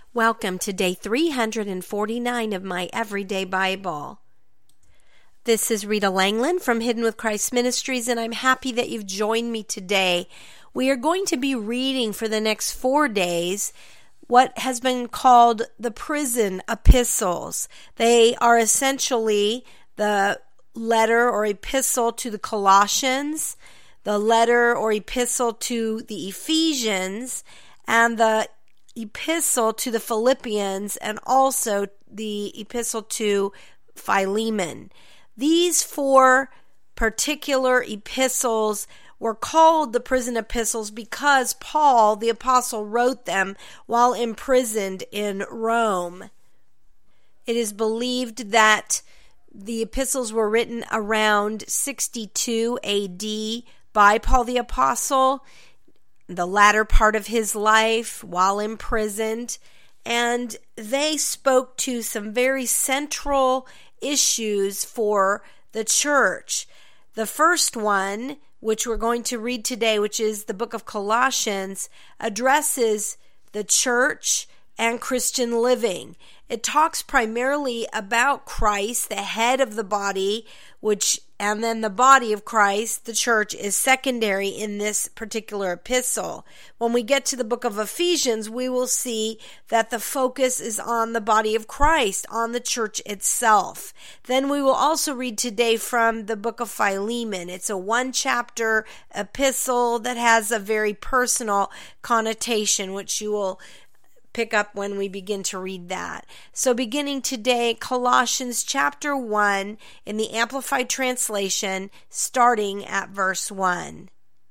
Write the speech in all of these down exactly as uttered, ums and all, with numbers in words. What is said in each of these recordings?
Welcome to day three hundred forty-nine of my Everyday Bible. This is Rita Langland from Hidden with Christ Ministries, and I'm happy that you've joined me today. We are going to be reading for the next four days what has been called the prison epistles. They are essentially the letter or epistle to the Colossians, the letter or epistle to the Ephesians, and the epistle to the Philippians, and also the epistle to Philemon. These four particular epistles were called the prison epistles because Paul, the apostle, wrote them while imprisoned in Rome. It is believed that the epistles were written around sixty-two A D by Paul the apostle, the latter part of his life while imprisoned, and they spoke to some very central issues for the church. The first one, which we're going to read today, which is the book of Colossians, addresses the church and Christian living. It talks primarily about Christ, the head of the body, which and then the body of Christ, the church, is secondary in this particular epistle. When we get to the book of Ephesians, we will see that the focus is on the body of Christ, on the church itself. Then we will also read today from the book of Philemon. It's a one-chapter epistle that has a very personal connotation, which you will pick up when we begin to read that. So beginning today, Colossians chapter one in the Amplified Translation, starting at verse one.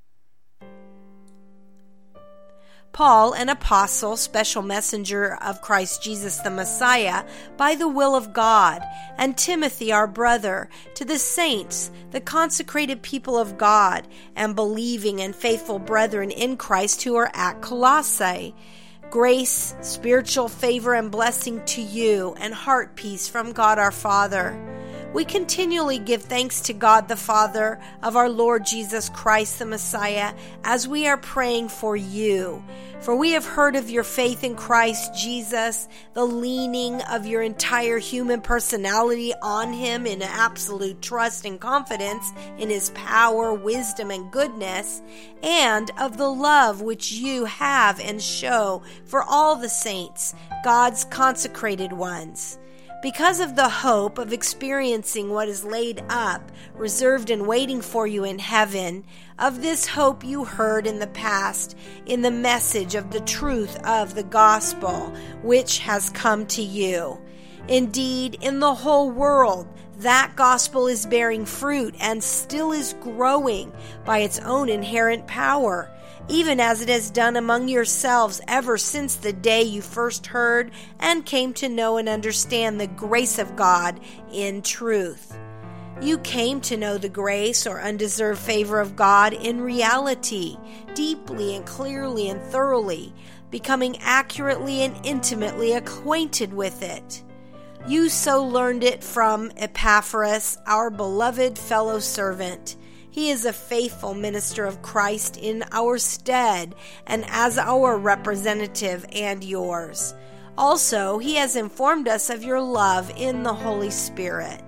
Paul, an apostle, special messenger of Christ Jesus the Messiah, by the will of God, and Timothy our brother, to the saints, the consecrated people of God, and believing and faithful brethren in Christ who are at Colossae. Grace, spiritual favor, and blessing to you, and heart peace from God our Father. We continually give thanks to God the Father of our Lord Jesus Christ the Messiah as we are praying for you. For we have heard of your faith in Christ Jesus, the leaning of your entire human personality on Him in absolute trust and confidence in His power, wisdom, and goodness, and of the love which you have and show for all the saints, God's consecrated ones. Because of the hope of experiencing what is laid up, reserved and waiting for you in heaven, of this hope you heard in the past in the message of the truth of the gospel, which has come to you. Indeed, in the whole world, that gospel is bearing fruit and still is growing by its own inherent power, even as it has done among yourselves ever since the day you first heard and came to know and understand the grace of God in truth. You came to know the grace or undeserved favor of God in reality, deeply and clearly and thoroughly, becoming accurately and intimately acquainted with it. You so learned it from Epaphras, our beloved fellow servant. He is a faithful minister of Christ in our stead and as our representative and yours. Also, he has informed us of your love in the Holy Spirit.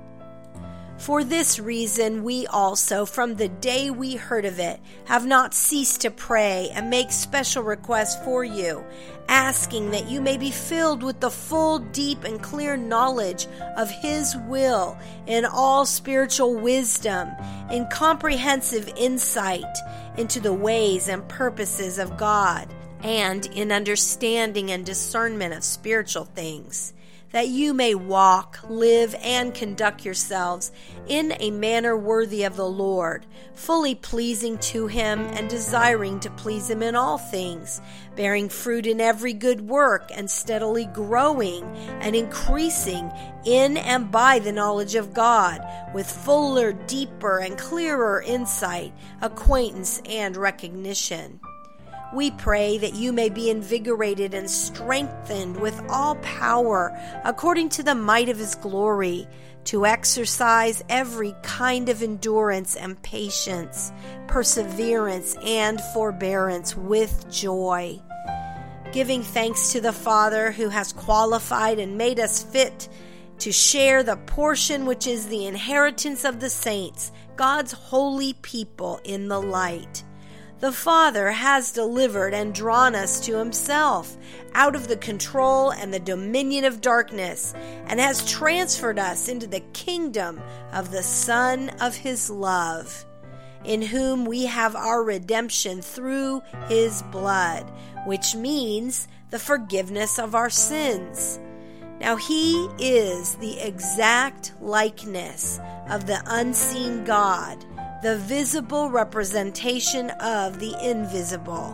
For this reason, we also, from the day we heard of it, have not ceased to pray and make special requests for you, asking that you may be filled with the full, deep, and clear knowledge of His will in all spiritual wisdom, in comprehensive insight into the ways and purposes of God, and in understanding and discernment of spiritual things, that you may walk, live, and conduct yourselves in a manner worthy of the Lord, fully pleasing to Him and desiring to please Him in all things, bearing fruit in every good work and steadily growing and increasing in and by the knowledge of God, with fuller, deeper, and clearer insight, acquaintance, and recognition. We pray that you may be invigorated and strengthened with all power according to the might of His glory, to exercise every kind of endurance and patience, perseverance and forbearance with joy. giving thanks to the Father who has qualified and made us fit to share the portion which is the inheritance of the saints, God's holy people in the light. The Father has delivered and drawn us to himself out of the control and the dominion of darkness, and has transferred us into the kingdom of the Son of his love, in whom we have our redemption through his blood, which means the forgiveness of our sins. Now he is the exact likeness of the unseen God, the visible representation of the invisible.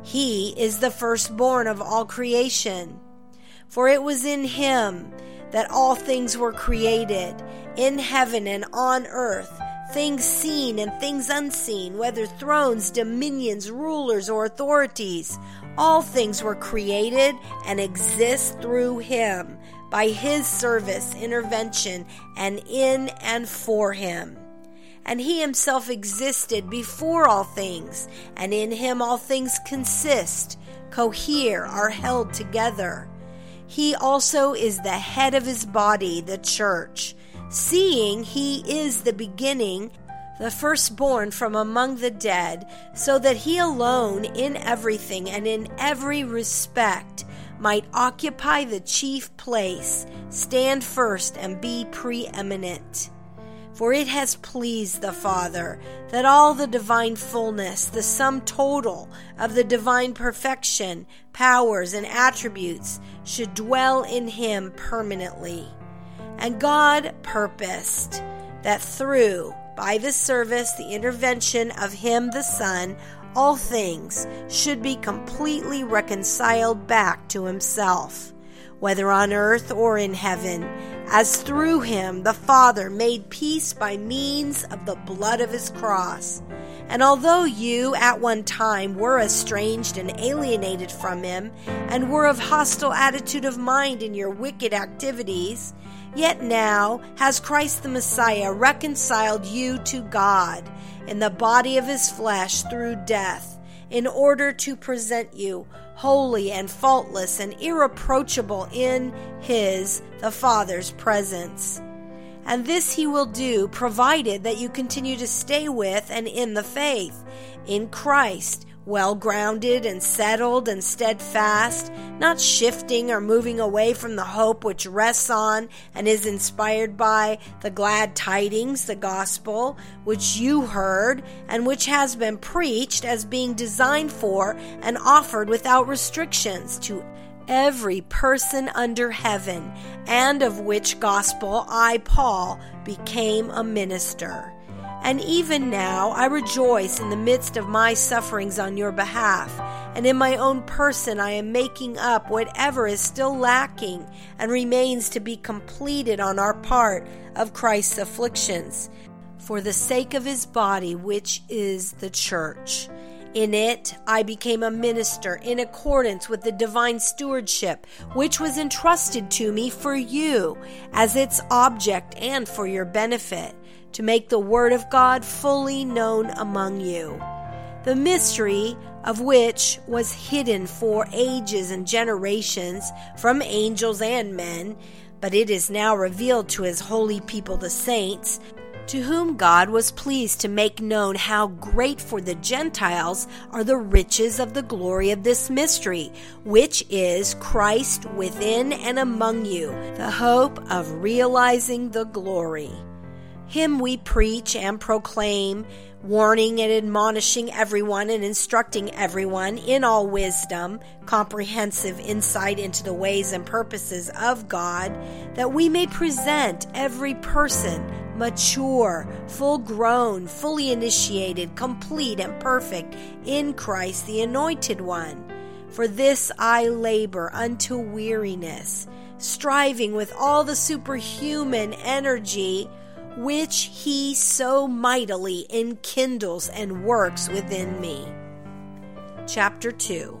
He is the firstborn of all creation. For it was in him that all things were created, in heaven and on earth, things seen and things unseen, whether thrones, dominions, rulers, or authorities. All things were created and exist through him, by his service, intervention, and in and for him. And he himself existed before all things, and in him all things consist, cohere, are held together. He also is the head of his body, the church, seeing he is the beginning, the firstborn from among the dead, so that he alone in everything and in every respect might occupy the chief place, stand first, and be preeminent. For it has pleased the Father that all the divine fullness, the sum total of the divine perfection, powers, and attributes should dwell in him permanently. And God purposed that through, by the service, the intervention of him, the Son, all things should be completely reconciled back to himself, whether on earth or in heaven, as through him the Father made peace by means of the blood of his cross. And although you at one time were estranged and alienated from him, and were of hostile attitude of mind in your wicked activities, yet now has Christ the Messiah reconciled you to God in the body of his flesh through death, in order to present you holy and faultless and irreproachable in his, the Father's, presence. And this he will do, provided that you continue to stay with and in the faith, in Christ, well grounded and settled and steadfast, not shifting or moving away from the hope which rests on and is inspired by the glad tidings, the gospel, which you heard and which has been preached as being designed for and offered without restrictions to every person under heaven, and of which gospel I, Paul, became a minister. And even now I rejoice in the midst of my sufferings on your behalf, and in my own person I am making up whatever is still lacking and remains to be completed on our part of Christ's afflictions, for the sake of his body, which is the church. In it I became a minister in accordance with the divine stewardship which was entrusted to me for you as its object and for your benefit, to make the word of God fully known among you, the mystery of which was hidden for ages and generations from angels and men, but it is now revealed to his holy people, the saints, to whom God was pleased to make known how great for the Gentiles are the riches of the glory of this mystery, which is Christ within and among you, the hope of realizing the glory. Him we preach and proclaim, warning and admonishing everyone and instructing everyone in all wisdom, comprehensive insight into the ways and purposes of God, that we may present every person mature, full grown, fully initiated, complete and perfect in Christ the Anointed One. For this I labor unto weariness, striving with all the superhuman energy which he so mightily enkindles and works within me. Chapter two.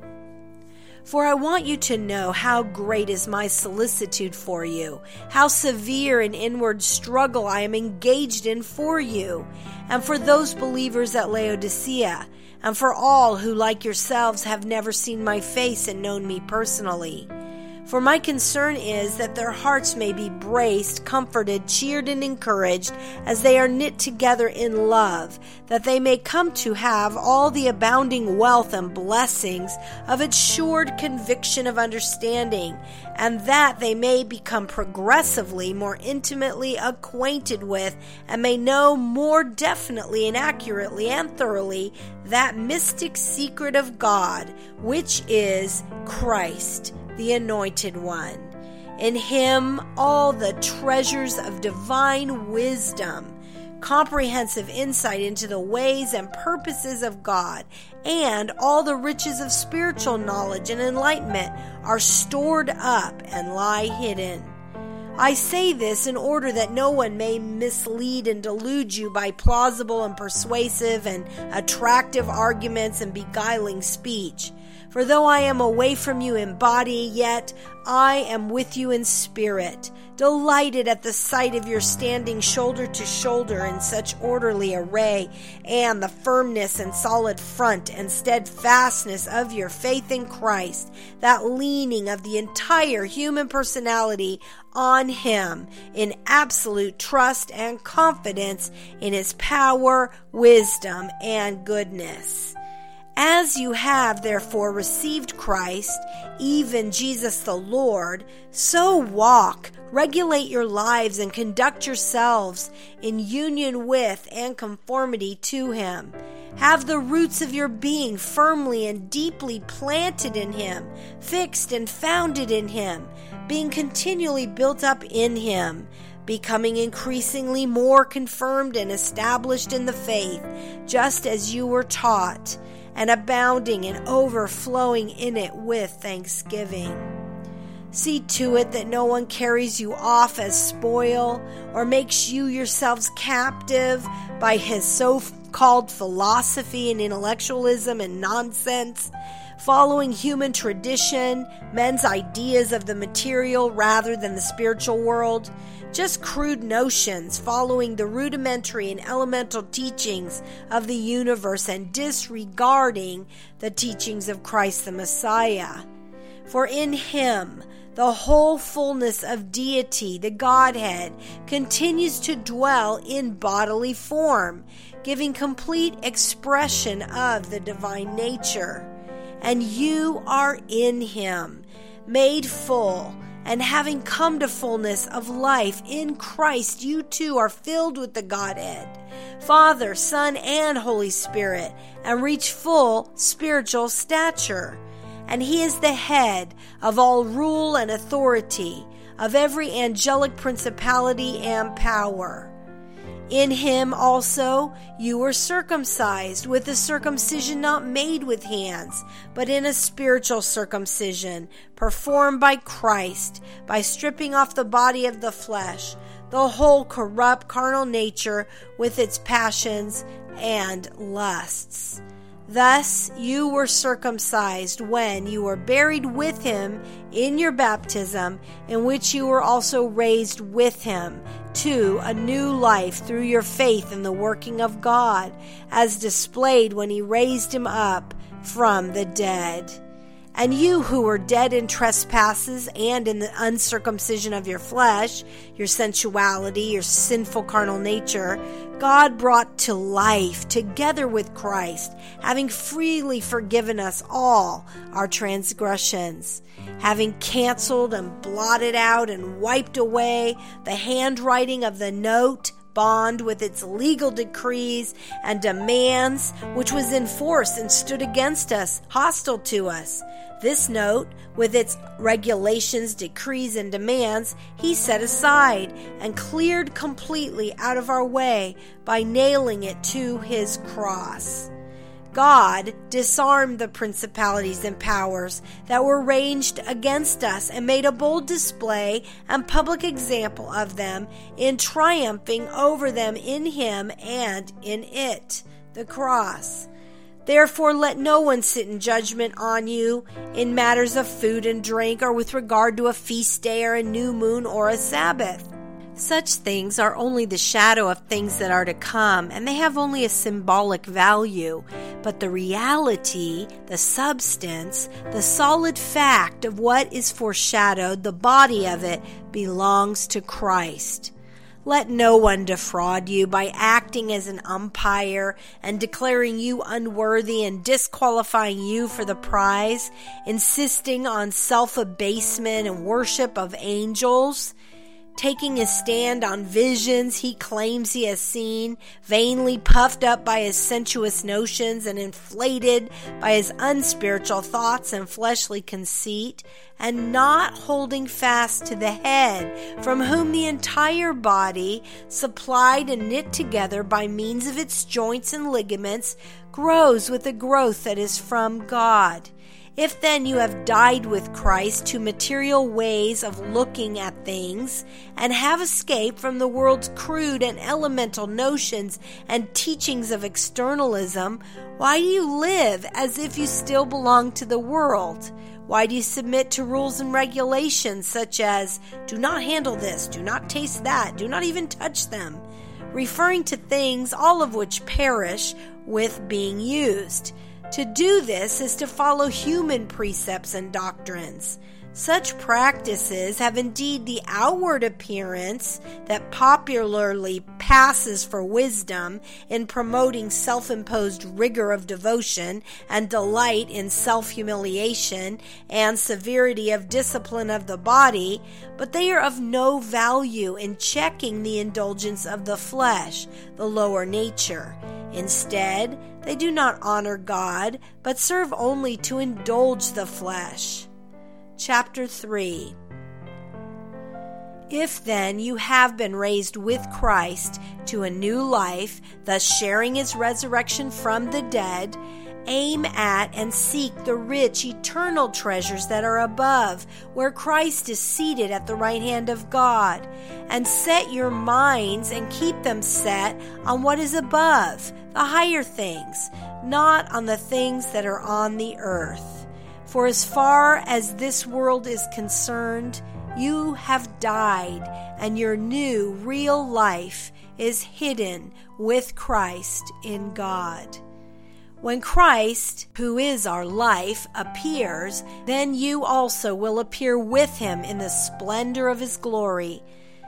For I want you to know how great is my solicitude for you, how severe an inward struggle I am engaged in for you, and for those believers at Laodicea, and for all who, like yourselves, have never seen my face and known me personally. For my concern is that their hearts may be braced, comforted, cheered, and encouraged as they are knit together in love, that they may come to have all the abounding wealth and blessings of its assured conviction of understanding, and that they may become progressively more intimately acquainted with, and may know more definitely and accurately and thoroughly that mystic secret of God, which is Christ, the Anointed One. In him all the treasures of divine wisdom, comprehensive insight into the ways and purposes of God, and all the riches of spiritual knowledge and enlightenment are stored up and lie hidden. I say this in order that no one may mislead and delude you by plausible and persuasive and attractive arguments and beguiling speech. For though I am away from you in body, yet I am with you in spirit, delighted at the sight of your standing shoulder to shoulder in such orderly array, and the firmness and solid front and steadfastness of your faith in Christ, that leaning of the entire human personality on him in absolute trust and confidence in his power, wisdom, and goodness. As you have therefore received Christ, even Jesus the Lord, so walk, regulate your lives, and conduct yourselves in union with and conformity to him. Have the roots of your being firmly and deeply planted in him, fixed and founded in him, being continually built up in him, becoming increasingly more confirmed and established in the faith, just as you were taught, and abounding and overflowing in it with thanksgiving. See to it that no one carries you off as spoil, or makes you yourselves captive by his so-called philosophy and intellectualism and nonsense, following human tradition, men's ideas of the material rather than the spiritual world, just crude notions, following the rudimentary and elemental teachings of the universe and disregarding the teachings of Christ the Messiah. For in him the whole fullness of deity, the Godhead, continues to dwell in bodily form, giving complete expression of the divine nature. And you are in him, made full, and having come to fullness of life in Christ, you too are filled with the Godhead, Father, Son, and Holy Spirit, and reach full spiritual stature. And he is the head of all rule and authority, of every angelic principality and power. In him also you were circumcised with a circumcision not made with hands, but in a spiritual circumcision performed by Christ, by stripping off the body of the flesh, the whole corrupt carnal nature with its passions and lusts. Thus you were circumcised when you were buried with him in your baptism, in which you were also raised with him to a new life through your faith in the working of God, as displayed when he raised him up from the dead. And you who were dead in trespasses and in the uncircumcision of your flesh, your sensuality, your sinful carnal nature, God brought to life together with Christ, having freely forgiven us all our transgressions, having canceled and blotted out and wiped away the handwriting of the note, bond with its legal decrees and demands, which was in force and stood against us, hostile to us. This note, with its regulations, decrees, and demands, he set aside and cleared completely out of our way by nailing it to his cross. God disarmed the principalities and powers that were ranged against us and made a bold display and public example of them in triumphing over them in him and in it, the cross. Therefore let no one sit in judgment on you in matters of food and drink, or with regard to a feast day or a new moon or a Sabbath. Such things are only the shadow of things that are to come, and they have only a symbolic value. But the reality, the substance, the solid fact of what is foreshadowed, the body of it, belongs to Christ. Let no one defraud you by acting as an umpire and declaring you unworthy and disqualifying you for the prize, insisting on self-abasement and worship of angels. Taking his stand on visions he claims he has seen, vainly puffed up by his sensuous notions and inflated by his unspiritual thoughts and fleshly conceit, and not holding fast to the head, from whom the entire body, supplied and knit together by means of its joints and ligaments, grows with a growth that is from God. If then you have died with Christ to material ways of looking at things, and have escaped from the world's crude and elemental notions and teachings of externalism, why do you live as if you still belong to the world? Why do you submit to rules and regulations such as, do not handle this, do not taste that, do not even touch them, referring to things all of which perish with being used? To do this is to follow human precepts and doctrines. Such practices have indeed the outward appearance that popularly passes for wisdom in promoting self-imposed rigor of devotion and delight in self-humiliation and severity of discipline of the body, but they are of no value in checking the indulgence of the flesh, the lower nature. Instead, they do not honor God, but serve only to indulge the flesh. Chapter three. If then you have been raised with Christ to a new life, thus sharing his resurrection from the dead, aim at and seek the rich eternal treasures that are above, where Christ is seated at the right hand of God, and set your minds and keep them set on what is above, the higher things, not on the things that are on the earth. For as far as this world is concerned, you have died, and your new real life is hidden with Christ in God. When Christ, who is our life, appears, then you also will appear with him in the splendor of his glory.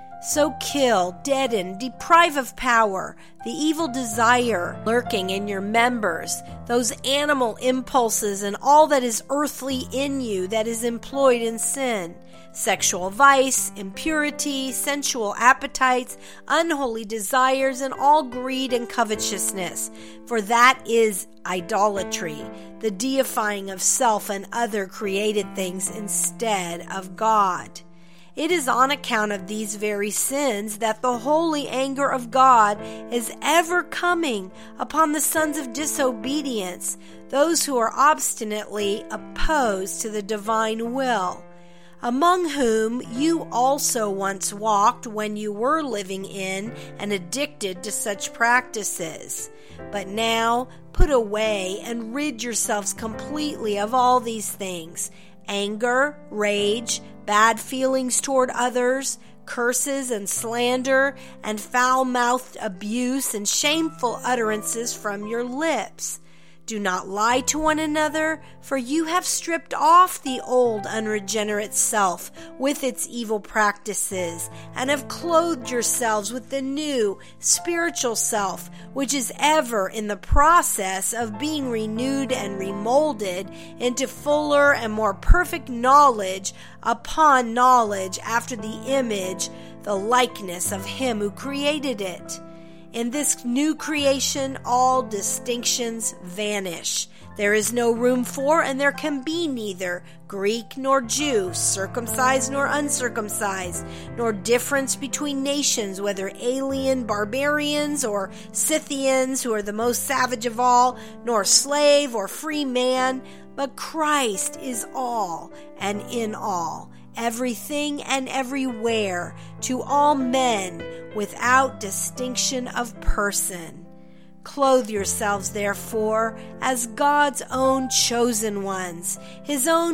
So kill, deaden, deprive of power the evil desire lurking in your members, those animal impulses and all that is earthly in you that is employed in sin, sexual vice, impurity, sensual appetites, unholy desires, and all greed and covetousness. For that is idolatry, the deifying of self and other created things instead of God. It is on account of these very sins that the holy anger of God is ever coming upon the sons of disobedience, those who are obstinately opposed to the divine will, among whom you also once walked when you were living in and addicted to such practices. But now put away and rid yourselves completely of all these things: anger, rage, bad feelings toward others, curses and slander, and foul-mouthed abuse and shameful utterances from your lips. Do not lie to one another, for you have stripped off the old unregenerate self with its evil practices, and have clothed yourselves with the new spiritual self, which is ever in the process of being renewed and remolded into fuller and more perfect knowledge upon knowledge, after the image, the likeness of him who created it. In this new creation, all distinctions vanish. There is no room for, and there can be neither Greek nor Jew, circumcised nor uncircumcised, nor difference between nations, whether alien barbarians or Scythians, who are the most savage of all, nor slave or free man, but Christ is all and in all, everything and everywhere, to all men, without distinction of person. Clothe yourselves, therefore, as God's own chosen ones, his own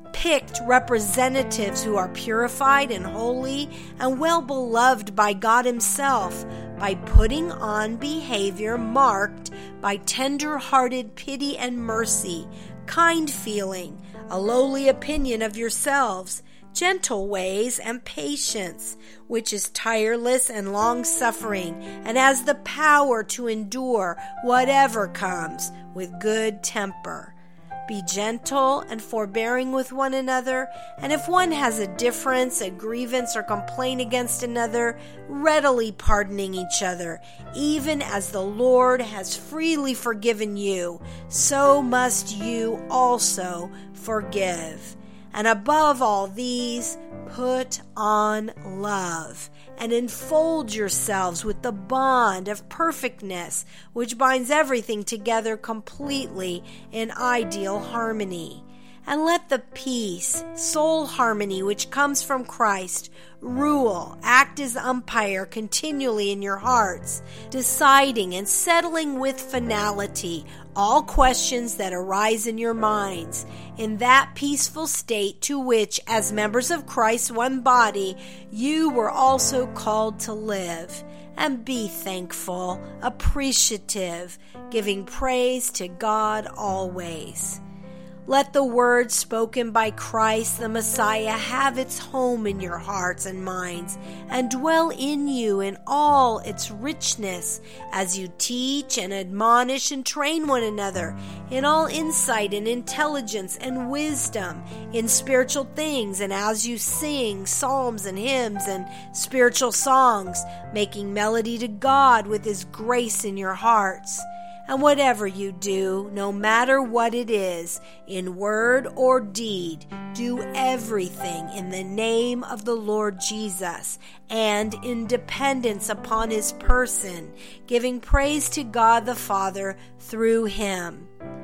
picked representatives who are purified and holy and well beloved by God Himself by putting on behavior marked by tender-hearted pity and mercy, kind feeling, a lowly opinion of yourselves, gentle ways, and patience, which is tireless and long-suffering, and has the power to endure whatever comes with good temper. Be gentle and forbearing with one another, and if one has a difference, a grievance, or complaint against another, readily pardoning each other, even as the Lord has freely forgiven you, so must you also forgive. And above all these, put on love, and enfold yourselves with the bond of perfectness, which binds everything together completely in ideal harmony. And let the peace, soul harmony which comes from Christ, rule, act as umpire continually in your hearts, deciding and settling with finality all questions that arise in your minds, in that peaceful state to which, as members of Christ's one body, you were also called to live. And be thankful, appreciative, giving praise to God always. Let the word spoken by Christ the Messiah have its home in your hearts and minds and dwell in you in all its richness as you teach and admonish and train one another in all insight and intelligence and wisdom in spiritual things, and as you sing psalms and hymns and spiritual songs, making melody to God with His grace in your hearts. And whatever you do, no matter what it is, in word or deed, do everything in the name of the Lord Jesus and in dependence upon His person, giving praise to God the Father through Him.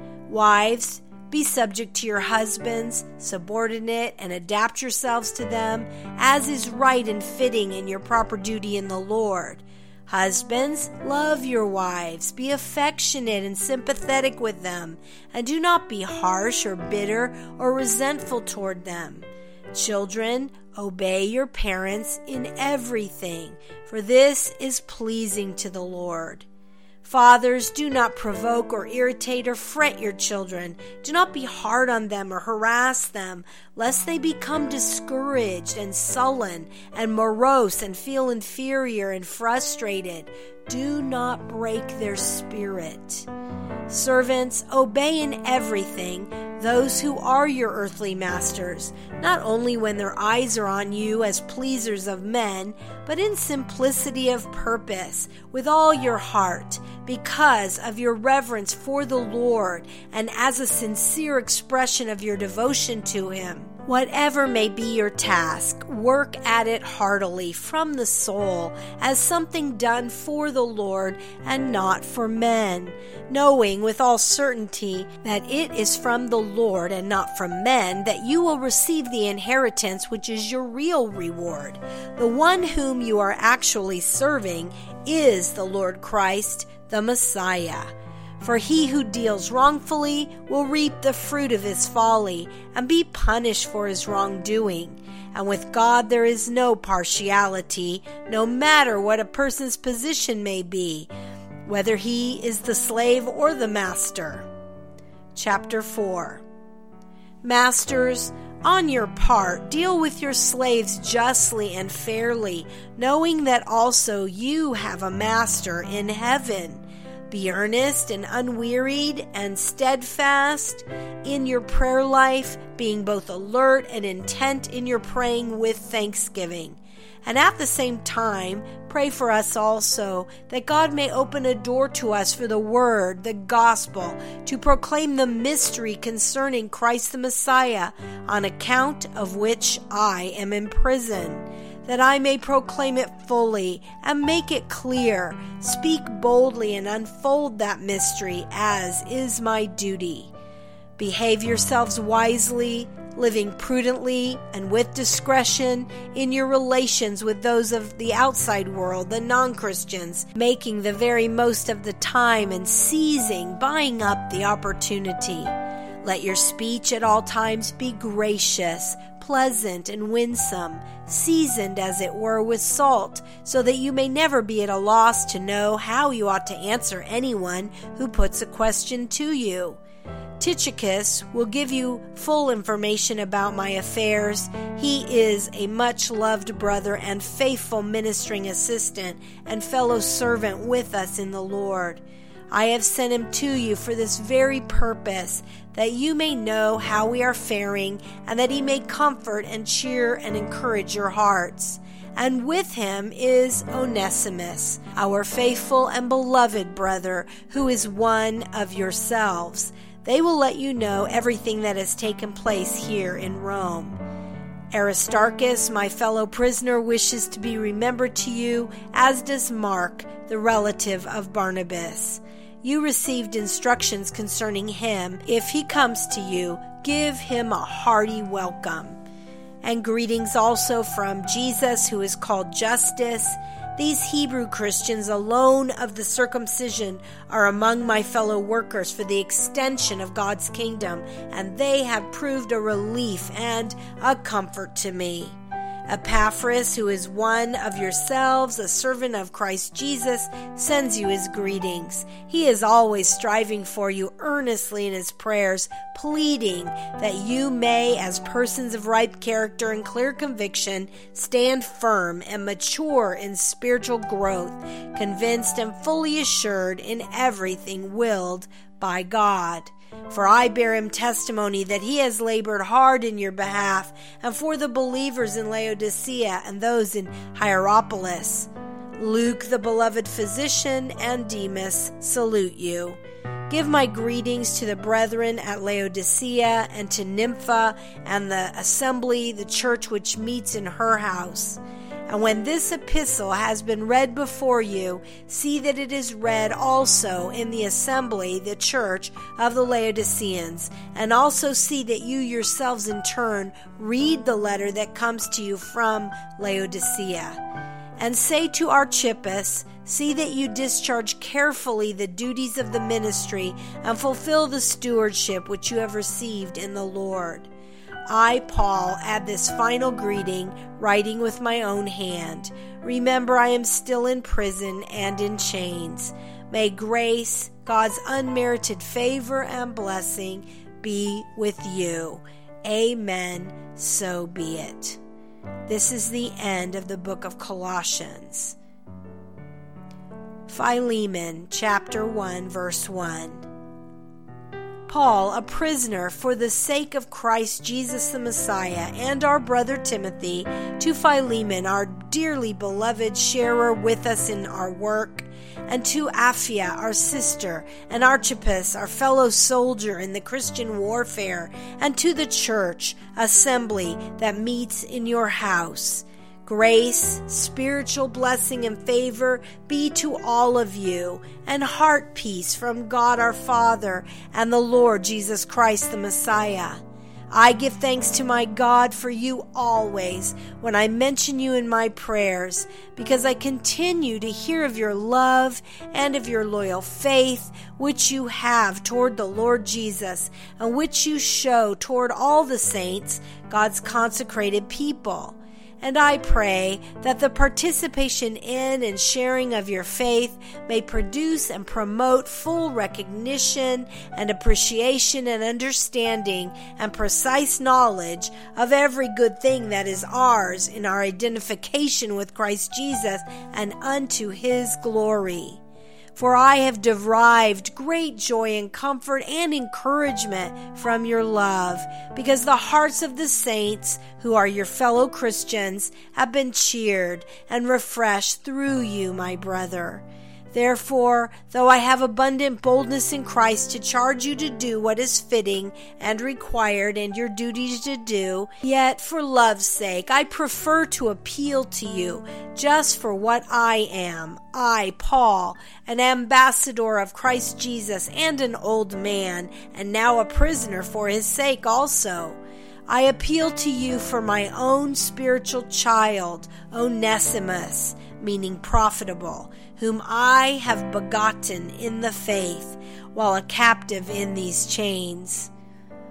Wives, be subject to your husbands, subordinate, and adapt yourselves to them, as is right and fitting in your proper duty in the Lord. Husbands, love your wives, be affectionate and sympathetic with them, and do not be harsh or bitter or resentful toward them. Children, obey your parents in everything, for this is pleasing to the Lord. Fathers, do not provoke or irritate or fret your children. Do not be hard on them or harass them, lest they become discouraged and sullen and morose and feel inferior and frustrated. Do not break their spirit. Servants, obey in everything those who are your earthly masters, not only when their eyes are on you as pleasers of men, but in simplicity of purpose, with all your heart, because of your reverence for the Lord, and as a sincere expression of your devotion to Him. Whatever may be your task, work at it heartily from the soul, as something done for the Lord and not for men, knowing with all certainty that it is from the Lord and not from men that you will receive the inheritance which is your real reward. The one whom you are actually serving is the Lord Christ, the Messiah. For he who deals wrongfully will reap the fruit of his folly and be punished for his wrongdoing. And with God there is no partiality, no matter what a person's position may be, whether he is the slave or the master. Chapter four. Masters, on your part, deal with your slaves justly and fairly, knowing that also you have a master in heaven. Be earnest and unwearied and steadfast in your prayer life, being both alert and intent in your praying with thanksgiving. And at the same time, pray for us also, that God may open a door to us for the word, the gospel, to proclaim the mystery concerning Christ the Messiah, on account of which I am in prison, that I may proclaim it fully and make it clear, speak boldly and unfold that mystery as is my duty. Behave yourselves wisely, living prudently and with discretion in your relations with those of the outside world, the non-Christians, making the very most of the time and seizing, buying up the opportunity. Let your speech at all times be gracious, pleasant, and winsome, seasoned as it were with salt, so that you may never be at a loss to know how you ought to answer anyone who puts a question to you. Tychicus will give you full information about my affairs. He is a much-loved brother and faithful ministering assistant and fellow servant with us in the Lord. I have sent him to you for this very purpose, that you may know how we are faring, and that he may comfort and cheer and encourage your hearts. And with him is Onesimus, our faithful and beloved brother, who is one of yourselves. They will let you know everything that has taken place here in Rome. Aristarchus, my fellow prisoner, wishes to be remembered to you, as does Mark, the relative of Barnabas. You received instructions concerning him. If he comes to you, give him a hearty welcome. And greetings also from Jesus, who is called Justus. These Hebrew Christians alone of the circumcision are among my fellow workers for the extension of God's kingdom, and they have proved a relief and a comfort to me. Epaphras, who is one of yourselves, a servant of Christ Jesus, sends you his greetings. He is always striving for you earnestly in his prayers, pleading that you may, as persons of ripe character and clear conviction, stand firm and mature in spiritual growth, convinced and fully assured in everything willed by God. For I bear him testimony that he has labored hard in your behalf, and for the believers in Laodicea and those in Hierapolis. Luke, the beloved physician, and Demas salute you. Give my greetings to the brethren at Laodicea, and to Nympha, and the assembly, the church which meets in her house. And when this epistle has been read before you, see that it is read also in the assembly, the church of the Laodiceans, and also see that you yourselves in turn read the letter that comes to you from Laodicea. And say to Archippus, see that you discharge carefully the duties of the ministry and fulfill the stewardship which you have received in the Lord. I, Paul, add this final greeting, writing with my own hand. Remember, I am still in prison and in chains. May grace, God's unmerited favor and blessing be with you. Amen. So be it. This is the end of the book of Colossians. Philemon, chapter one, verse one. Paul, a prisoner for the sake of Christ Jesus the Messiah, and our brother Timothy, to Philemon, our dearly beloved sharer with us in our work, and to Apphia, our sister, and Archippus, our fellow soldier in the Christian warfare, and to the church assembly that meets in your house. Grace, spiritual blessing, and favor be to all of you, and heart peace from God our Father and the Lord Jesus Christ the Messiah. I give thanks to my God for you always when I mention you in my prayers, because I continue to hear of your love and of your loyal faith, which you have toward the Lord Jesus, and which you show toward all the saints, God's consecrated people. And I pray that the participation in and sharing of your faith may produce and promote full recognition and appreciation and understanding and precise knowledge of every good thing that is ours in our identification with Christ Jesus and unto his glory. For I have derived great joy and comfort and encouragement from your love, because the hearts of the saints, who are your fellow Christians, have been cheered and refreshed through you, my brother. Therefore, though I have abundant boldness in Christ to charge you to do what is fitting and required and your duties to do, yet for love's sake I prefer to appeal to you just for what I am, I, Paul, an ambassador of Christ Jesus and an old man, and now a prisoner for his sake also. I appeal to you for my own spiritual child, Onesimus, meaning profitable, whom I have begotten in the faith, while a captive in these chains.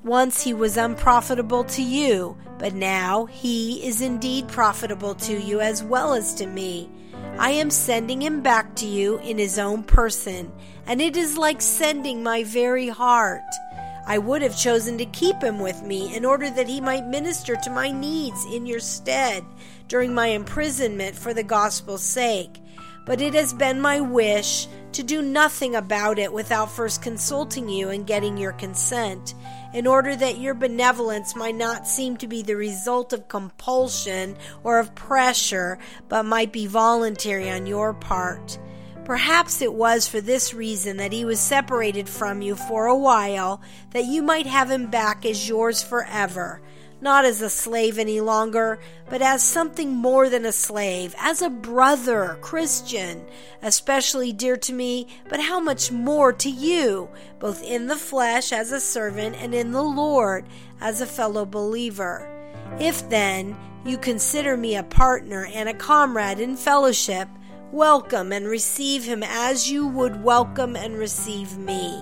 Once he was unprofitable to you, but now he is indeed profitable to you as well as to me. I am sending him back to you in his own person, and it is like sending my very heart. I would have chosen to keep him with me in order that he might minister to my needs in your stead during my imprisonment for the gospel's sake. But it has been my wish to do nothing about it without first consulting you and getting your consent, in order that your benevolence might not seem to be the result of compulsion or of pressure, but might be voluntary on your part. Perhaps it was for this reason that he was separated from you for a while, that you might have him back as yours forever, not as a slave any longer, but as something more than a slave, as a brother, Christian, especially dear to me, but how much more to you, both in the flesh as a servant and in the Lord as a fellow believer. If then you consider me a partner and a comrade in fellowship, welcome and receive him as you would welcome and receive me.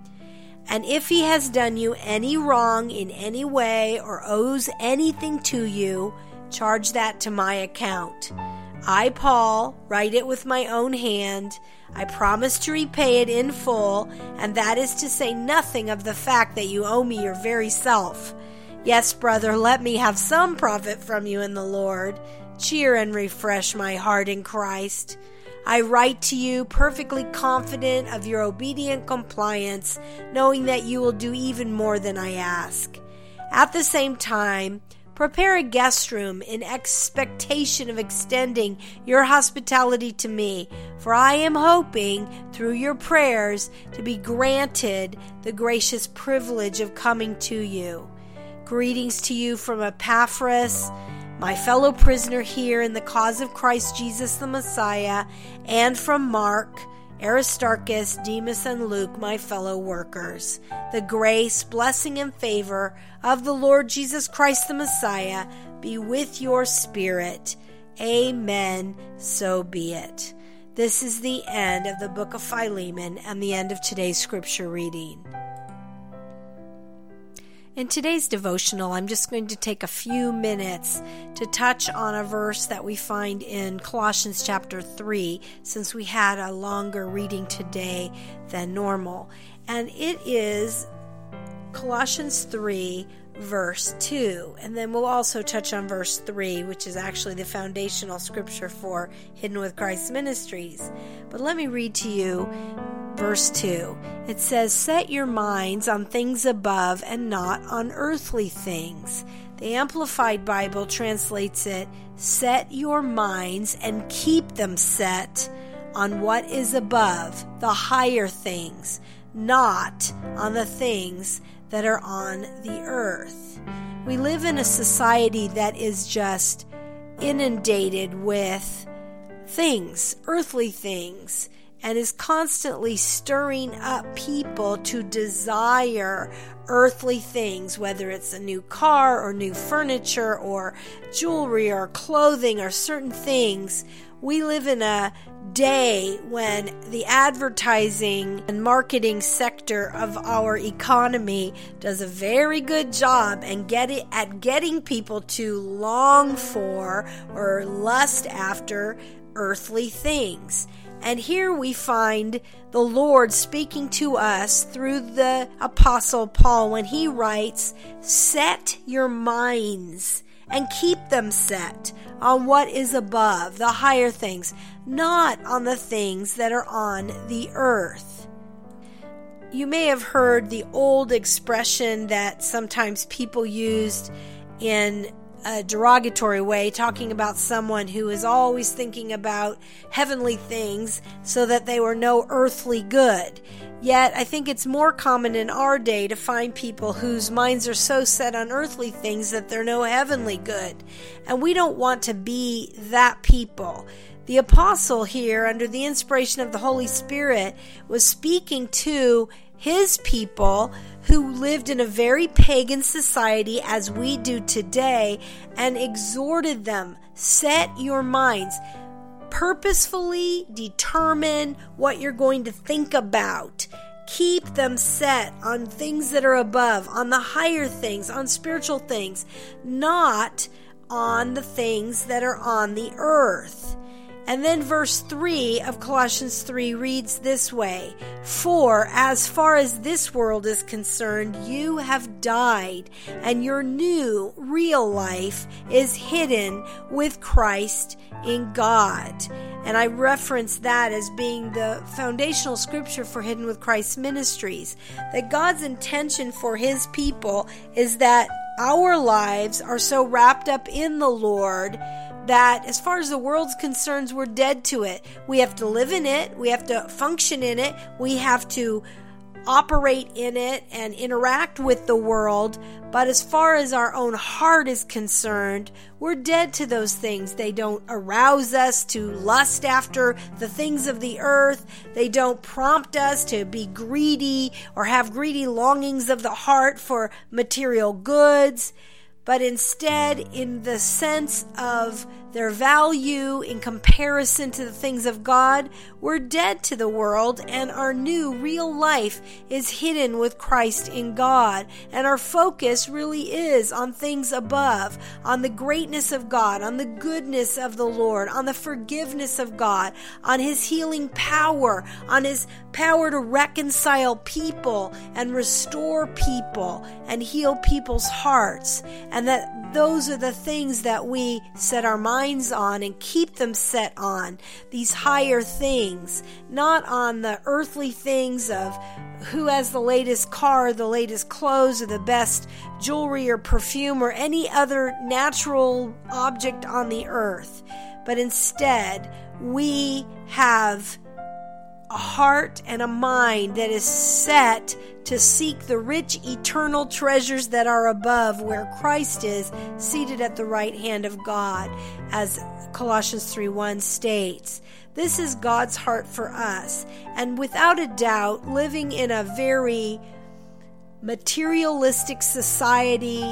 And if he has done you any wrong in any way or owes anything to you, charge that to my account. I, Paul, write it with my own hand. I promise to repay it in full, and that is to say nothing of the fact that you owe me your very self. Yes, brother, let me have some profit from you in the Lord. Cheer and refresh my heart in Christ. I write to you perfectly confident of your obedient compliance, knowing that you will do even more than I ask. At the same time, prepare a guest room in expectation of extending your hospitality to me, for I am hoping, through your prayers, to be granted the gracious privilege of coming to you. Greetings to you from Epaphras, my fellow prisoner here in the cause of Christ Jesus the Messiah, and from Mark, Aristarchus, Demas, and Luke, my fellow workers. The grace, blessing, and favor of the Lord Jesus Christ the Messiah be with your spirit. Amen. So be it. This is the end of the book of Philemon and the end of today's scripture reading. In today's devotional, I'm just going to take a few minutes to touch on a verse that we find in Colossians chapter three, since we had a longer reading today than normal. And it is Colossians three, verse two. And then we'll also touch on verse three, which is actually the foundational scripture for Hidden with Christ Ministries. But let me read to you verse two. It says, "Set your minds on things above and not on earthly things." The Amplified Bible translates it, "Set your minds and keep them set on what is above, the higher things, not on the things that are on the earth." We live in a society that is just inundated with things, earthly things, and is constantly stirring up people to desire earthly things, whether it's a new car or new furniture or jewelry or clothing or certain things. We live in a day when the advertising and marketing sector of our economy does a very good job and get it at getting people to long for or lust after earthly things. And here we find the Lord speaking to us through the Apostle Paul when he writes, "Set your minds and keep them set on what is above, the higher things, not on the things that are on the earth." You may have heard the old expression that sometimes people used in a derogatory way, talking about someone who is always thinking about heavenly things so that they were no earthly good. Yet I think it's more common in our day to find people whose minds are so set on earthly things that they're no heavenly good. And we don't want to be that people. The apostle here, under the inspiration of the Holy Spirit, was speaking to his people who lived in a very pagan society as we do today, and exhorted them, set your minds, purposefully determine what you're going to think about, Keep them set on things that are above, on the higher things, on spiritual things, not on the things that are on the earth. And then verse three of Colossians three reads this way, "For as far as this world is concerned, you have died, and your new, real life is hidden with Christ in God." And I reference that as being the foundational scripture for Hidden with Christ Ministries. That God's intention for His people is that our lives are so wrapped up in the Lord that as far as the world's concerned, we're dead to it. We have to live in it. We have to function in it. We have to operate in it and interact with the world. But as far as our own heart is concerned, we're dead to those things. They don't arouse us to lust after the things of the earth. They don't prompt us to be greedy or have greedy longings of the heart for material goods. But instead, in the sense of their value in comparison to the things of God, we're dead to the world, and our new real life is hidden with Christ in God. And our focus really is on things above, on the greatness of God, on the goodness of the Lord, on the forgiveness of God, on His healing power, on His power to reconcile people and restore people and heal people's hearts. And that those are the things that we set our minds on and keep them set on, these higher things, not on the earthly things of who has the latest car, the latest clothes, or the best jewelry or perfume or any other natural object on the earth. But instead, we have a heart and a mind that is set to seek the rich eternal treasures that are above, where Christ is seated at the right hand of God, as Colossians three one states. This is God's heart for us, and without a doubt, living in a very materialistic society,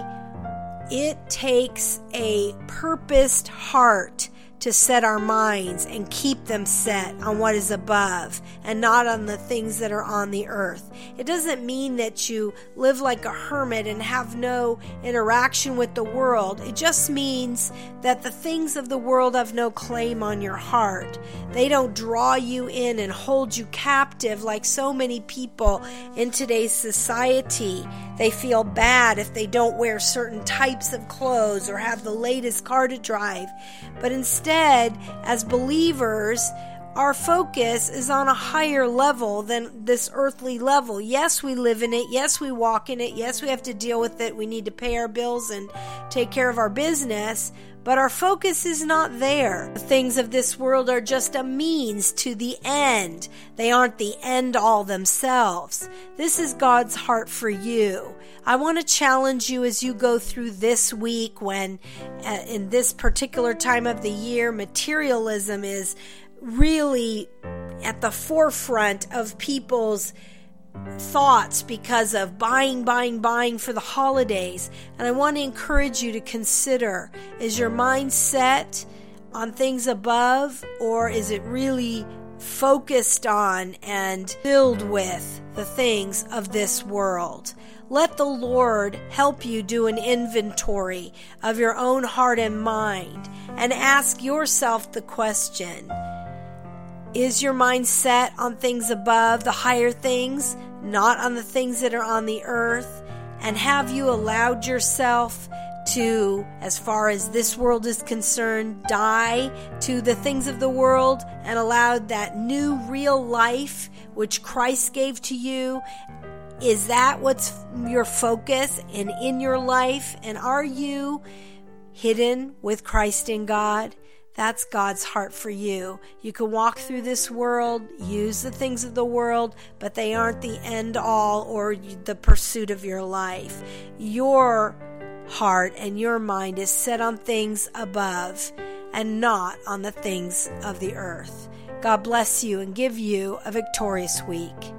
it takes a purposed heart to set our minds and keep them set on what is above and not on the things that are on the earth. It doesn't mean that you live like a hermit and have no interaction with the world. It just means that the things of the world have no claim on your heart. They don't draw you in and hold you captive like so many people in today's society. They feel bad if they don't wear certain types of clothes or have the latest car to drive. But instead, as believers, our focus is on a higher level than this earthly level. Yes, we live in it. Yes, we walk in it. Yes, we have to deal with it. We need to pay our bills and take care of our business. But our focus is not there. The things of this world are just a means to the end. They aren't the end all themselves. This is God's heart for you. I want to challenge you as you go through this week when, uh, in this particular time of the year, materialism is really at the forefront of people's thoughts because of buying, buying, buying for the holidays. And I want to encourage you to consider, is your mind set on things above, or is it really focused on and filled with the things of this world? Let the Lord help you do an inventory of your own heart and mind and ask yourself the question, is your mind set on things above, the higher things, not on the things that are on the earth? And have you allowed yourself to, as far as this world is concerned, die to the things of the world and allowed that new real life which Christ gave to you? Is that what's your focus and in your life? And are you hidden with Christ in God? That's God's heart for you. You can walk through this world, use the things of the world, but they aren't the end all or the pursuit of your life. Your heart and your mind is set on things above and not on the things of the earth. God bless you and give you a victorious week.